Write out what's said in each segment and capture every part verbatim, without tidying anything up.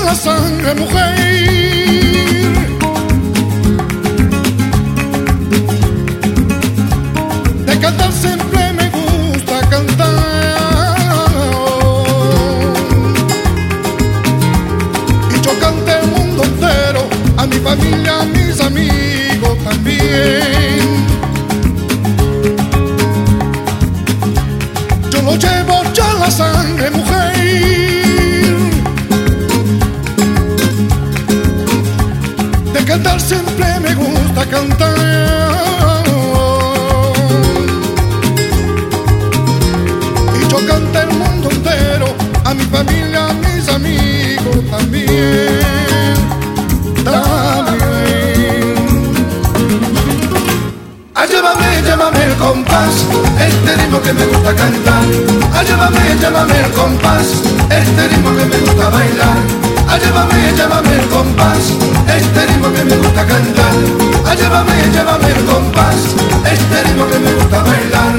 la sangre, mujer. De cantar siempre me gusta cantar. Y yo canté el mundo entero, a mi familia, a mis amigos también. Yo lo llevo ya la sangre, mujer. De cantar siempre me gusta cantar. Y yo canté el mundo entero, a mi familia, a mis amigos también, también. Ah, llévame, llévame el compás, este ritmo que me gusta cantar. Ah, llévame, llévame el compás, este ritmo que me gusta bailar. Ah, llévame, llévame el compás, este ritmo que me gusta cantar. Ah, llévame, llévame el compás, este ritmo que me gusta bailar.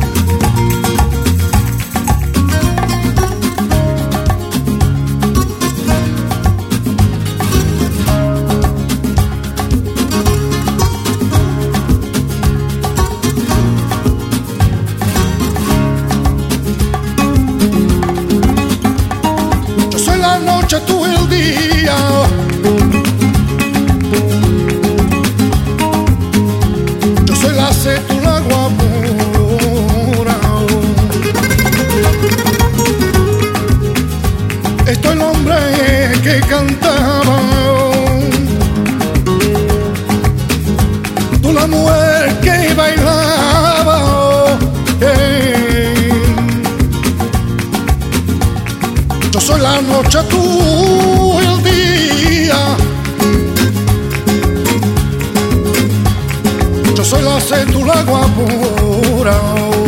La noche, tú el día. Yo soy la sed, tú la agua pura. Estoy el hombre que cantaba. Tú la mujer que bailaba. Hey. Yo soy la noche, tú el día. Yo soy la sed, tú la agua pura.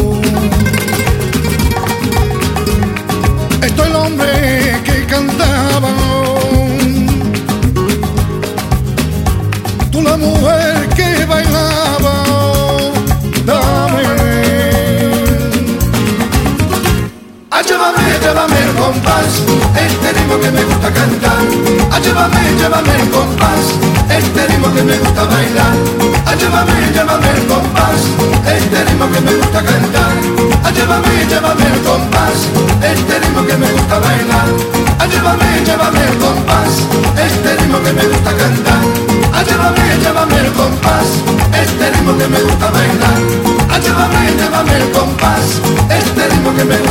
Estoy el hombre que cantaba. Tú la mujer que bailaba. Dame. Ah, llévame, llévame el compás, este ritmo que me gusta cantar. Ah, llévame, llévame el compás, este ritmo que me gusta bailar. Ah, llévame, llévame el compás, este ritmo que me gusta cantar. Ah, llévame, llévame el compás, este ritmo que me gusta bailar. Ah, llévame, llévame el compás, este ritmo que me gusta cantar. Ah, llévame, llévame el compás, este ritmo que me gusta bailar. Ah, llévame, llévame el compás, este ritmo que me gusta